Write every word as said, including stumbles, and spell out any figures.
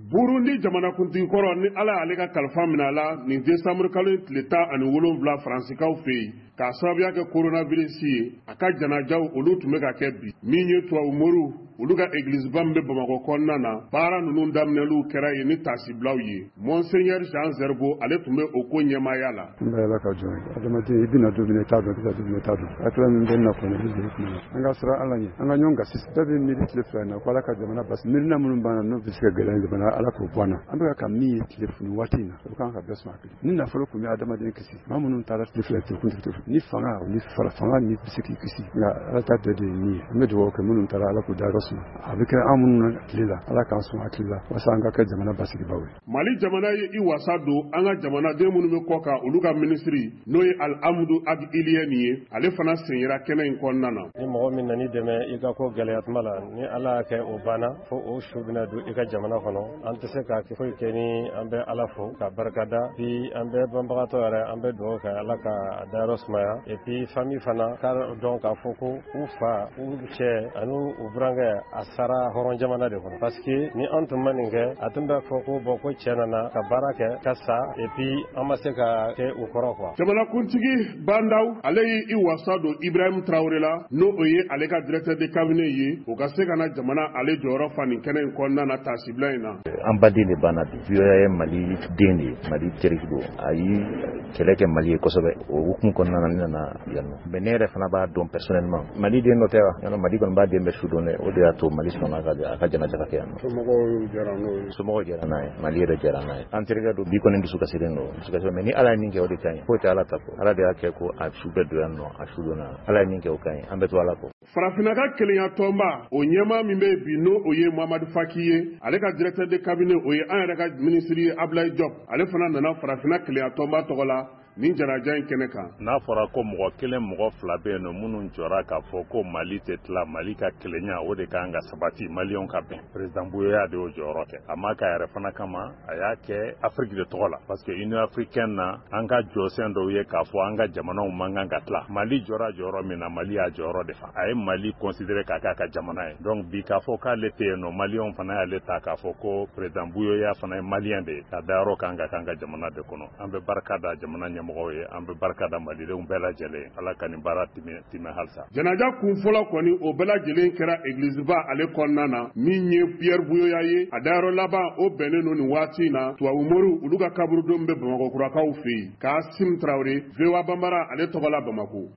Burundi jamana kuntigi kɔrɔ ni Ala y'ale ka kalifa minɛ a la nin décembre kalo tile tan ani wolonwula Faransikaw fɛ yen k'a sababuya kɛ coronavirus ye a ka janajaw olu tun bɛ ka kɛ bi min ye tubabu moriw olu ka église ba min bɛ Bamakɔ kɔnɔna na baara ninnu daminɛliw kɛra yen ni taasibilaw ye Monseigneur Jean Zerbo ale tun bɛ o ko ɲɛmaaya la. N bɛ Ala ka jɔn ye adamaden i bɛna don min i t'a dɔn i bɛ don min i t'a dɔn hakilila min bɛ na kɔnɔ bi jeli kuma an ka siran Ala ɲɛ an ka ɲɔgɔn gasi bɛɛ bɛ miiri tile fila in na ko Ala ka jamana basi miirina minnu b'an na n'o bɛ se ka gɛlɛya jamana Ala k'o bɔ an na an bɛ ka min ye tile funu waati in na o kan ka bɛɛ sɔn hakili ni nafolo tun bɛ adamaden kisi maa minnu taara tile fila tile kuntigi ni fanga ni fara fanga ni bɛ se k'i kisi nka Ala ta bɛɛ de ye min ye an bɛ dugawu kɛ minnu taara Ala k'u dayɔrɔ suma a bɛ kɛ an minnu na tile la Ala k'an sɔn hakili la walasa an ka kɛ jamana basigibaw ye. Mali jamana ye i wasa don an ka jamanaden minnu bɛ kɔ kan olu ka minisiri n'o ye Al-Amdu Ag Iliyɛni ye ale fana senyera kɛnɛ in kɔnɔna na. Ni mɔgɔ min nani dɛmɛ i ka ko gɛlɛya tuma la ni Ala y'a kɛ o banna fo o su bɛna don i ka jamana kɔnɔ an tɛ se k'a foyi kɛ ni an bɛ Ala fo ka barikada bi an bɛ banbagatɔ yɛrɛ an bɛ dugawu kɛ Ala ka dayɔrɔ sumaya et puis famille fana k'a dɔn k'a fɔ ko u fa u cɛ ani u burankɛ a sara hɔrɔn jamana de kɔnɔ parce que ni an tun ma nin kɛ a tun bɛ fɔ ko bɔn ko cɛ nana ka baara kɛ ka sa et puis an ma se ka kɛ u kɔrɔ quoi. Jamanakuntigi Bandaw ale y'i wasa don Ibrahim Traoré la n'o o ye ale ka directeur de cabinet ye o ka se ka na jamana ale jɔyɔrɔ fa nin kɛnɛ in kɔnɔna na taasibila in na. An baden de banna bi Buyoya ye Mali den de ye Mali teriki don a yi kɛlɛ kɛ Mali ye kosɛbɛ o hukumu kɔnɔna na ne nana yan nɔ mais ne yɛrɛ fana b'a dɔn personnellement Mali den dɔ tɛ wa yannɔ Mali kɔni b'a den bɛɛ su dɔn dɛ o de y'a to Mali sɔnna a ka janaja ka kɛ yan nɔ. Somɔgɔw jɛra n'o ye. Somɔgɔw jɛra n'a ye Mali yɛrɛ jɛra n'a ye an terikɛ don bi kɔni dusu kasilen don dusu kasilen mais ni Ala ye min kɛ o de ka ɲi foyi tɛ Ala ta kɔ Ala de y'a kɛ ko a su bɛɛ don yan nɔ a su donna Ala ye min kɛ o ka ɲi an bɛ to Ala kɔ. Farafinna ka kelenya tɔnba o ɲɛmaa min bɛ bi n'o o ye Mamadu Faki ye ale ka directeur de cabinet o ye an yɛrɛ ka ministre ye Ablaye Diop ale fana nana Farafinna kelenya tɔnba tɔgɔ la nin janaja in kɛnɛ kan. N'a fɔra ko mɔgɔ kelen mɔgɔ fila bɛ yen nɔ minnu jɔra k'a fɔ ko Mali tɛ tila Mali ka kelenya o de kan ka sabati Maliyɛnw ka bɛn président Buyoya de y'o jɔyɔrɔ kɛ a ma k'a yɛrɛ fana kama a y'a kɛ Afrique de tɔgɔ la parce que Union africaine na an ka jɔsen dɔw ye k'a fɔ an ka jamanaw man kan ka tila Mali jɔra jɔyɔrɔ min na Mali y'a jɔyɔrɔ de fa a ye Mali considéré k'a k'a ka jamana ye donc bi k'a fɔ k'ale tɛ yen nɔ Maliyɛnw fana y'ale ta k'a fɔ ko président Buyoya fana ye Maliyɛn de ye ka dayɔrɔ kan ka kan ka jamana de kɔnɔ an bɛ barika da jamana ɲɛmɔgɔw ye an bɛ barika da malidenw bɛɛ lajɛlen Ala ka nin baara tɛmɛ halisa. Janaja kun fɔlɔ kɔni o bɛɛ lajɛlen kɛra église ba ale kɔnɔna na min ye Pierre Buyoya ye a dayɔrɔ laban o bɛnnen don nin waati in na tubabu moriw olu ka kaburudon bɛ Bamakɔkurakaw fɛ yen Kasim Traoré V O A Banbara ale tɔgɔ la Bamako.